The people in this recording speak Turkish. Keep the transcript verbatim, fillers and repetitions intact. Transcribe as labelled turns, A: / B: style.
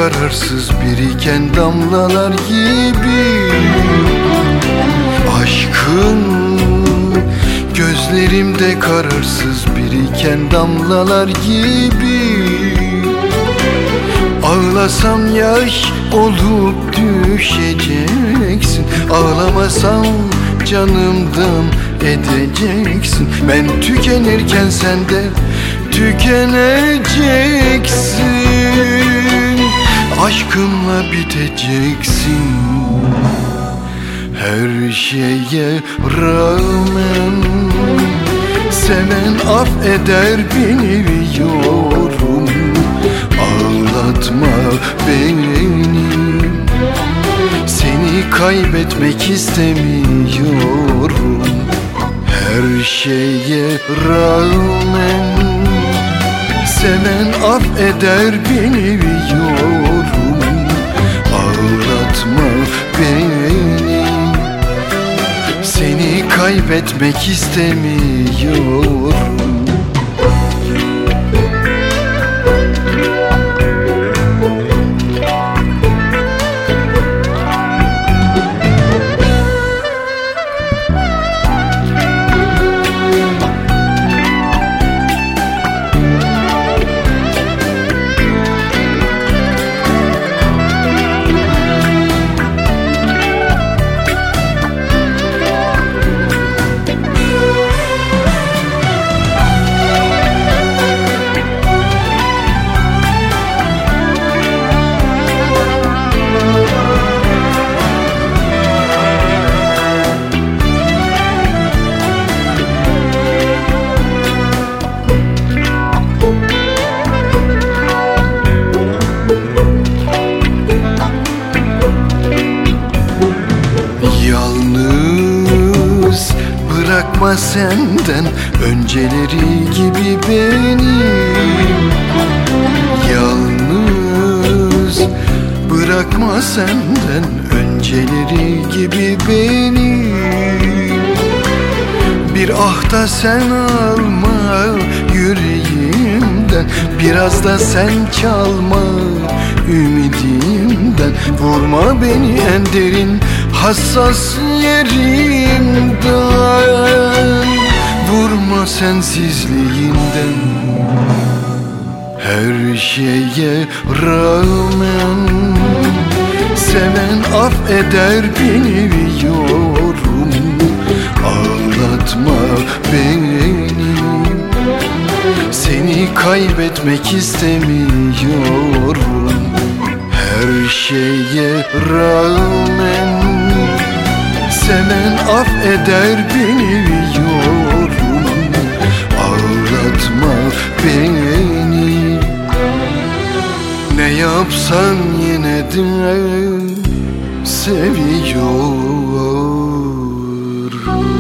A: kararsız biriken damlalar gibi. Aşkın gözlerimde kararsız biriken damlalar gibi. Ağlasam yaş olup düşeceksin, ağlamasam canımdan edeceksin. Ben tükenirken sen de tükeneceksin. Aşkımla biteceksin. Her şeye rağmen seven affeder biliyorum. Ağlatma beni, seni kaybetmek istemiyorum. Her şeye rağmen seven affeder biliyorum. Ağlatma beni, seni kaybetmek istemiyorum. Yalnız bırakma senden önceleri gibi beni. Yalnız bırakma senden önceleri gibi beni. Bir ah da sen alma yüreğimden, biraz da sen çalma ümidimden. Vurma beni en derin hassas yerimden, vurma sensizliğinden. Her şeye rağmen seven affeder biliyorum. Ağlatma beni, seni kaybetmek istemiyorum. Her şeye rağmen seven affeder biliyorum. Ağlatma beni, ne yapsan yine de seviyorum.